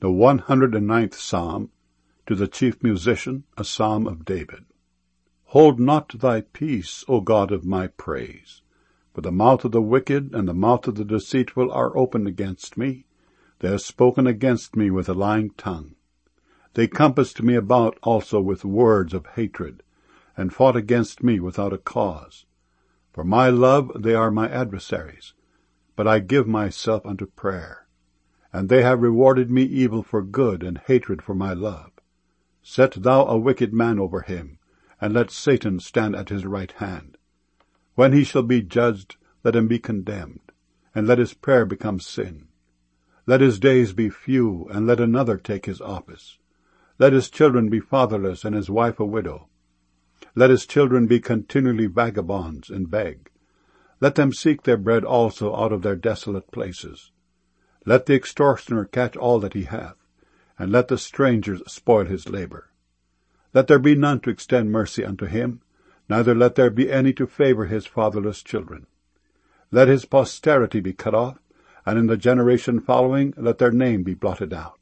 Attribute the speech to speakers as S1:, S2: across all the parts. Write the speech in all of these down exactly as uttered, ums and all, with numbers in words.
S1: The one hundred and ninth Psalm, to the chief musician, a psalm of David. Hold not thy peace, O God of my praise, for the mouth of the wicked and the mouth of the deceitful are opened against me. They have spoken against me with a lying tongue. They compassed me about also with words of hatred, and fought against me without a cause. For my love they are my adversaries, but I give myself unto prayer. And they have rewarded me evil for good, and hatred for my love. Set thou a wicked man over him, and let Satan stand at his right hand. When he shall be judged, let him be condemned, and let his prayer become sin. Let his days be few, and let another take his office. Let his children be fatherless, and his wife a widow. Let his children be continually vagabonds, and beg. Let them seek their bread also out of their desolate places. Let the extortioner catch all that he hath, and let the strangers spoil his labor. Let there be none to extend mercy unto him, neither let there be any to favor his fatherless children. Let his posterity be cut off, and in the generation following let their name be blotted out.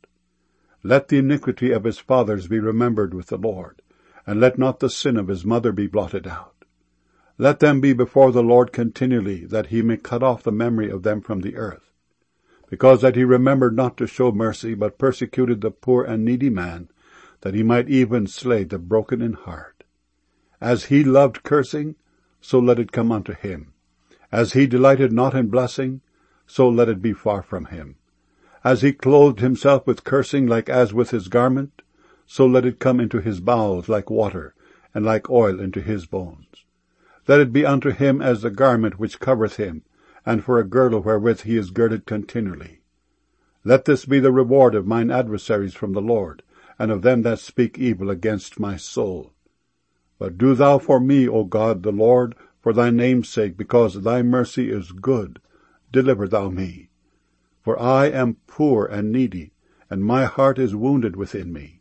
S1: Let the iniquity of his fathers be remembered with the Lord, and let not the sin of his mother be blotted out. Let them be before the Lord continually, that he may cut off the memory of them from the earth. Because that he remembered not to show mercy, but persecuted the poor and needy man, that he might even slay the broken in heart. As he loved cursing, so let it come unto him. As he delighted not in blessing, so let it be far from him. As he clothed himself with cursing like as with his garment, so let it come into his bowels like water, and like oil into his bones. Let it be unto him as the garment which covereth him, and for a girdle wherewith he is girded continually. Let this be the reward of mine adversaries from the Lord, and of them that speak evil against my soul. But do thou for me, O God the Lord, for thy name's sake, because thy mercy is good, deliver thou me. For I am poor and needy, and my heart is wounded within me.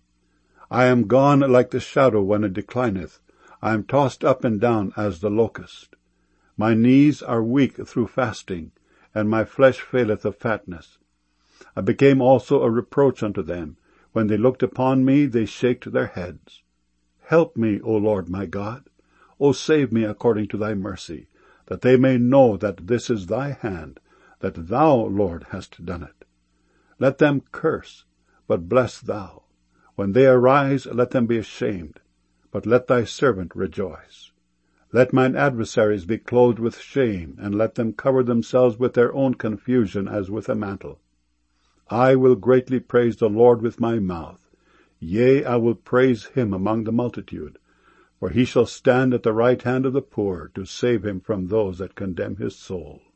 S1: I am gone like the shadow when it declineth. I am tossed up and down as the locust. My knees are weak through fasting, and my flesh faileth of fatness. I became also a reproach unto them. When they looked upon me, they shaked their heads. Help me, O Lord my God. O save me according to thy mercy, that they may know that this is thy hand, that thou, Lord, hast done it. Let them curse, but bless thou. When they arise, let them be ashamed, but let thy servant rejoice. Let mine adversaries be clothed with shame, and let them cover themselves with their own confusion as with a mantle. I will greatly praise the Lord with my mouth. Yea, I will praise him among the multitude. For he shall stand at the right hand of the poor, to save him from those that condemn his soul.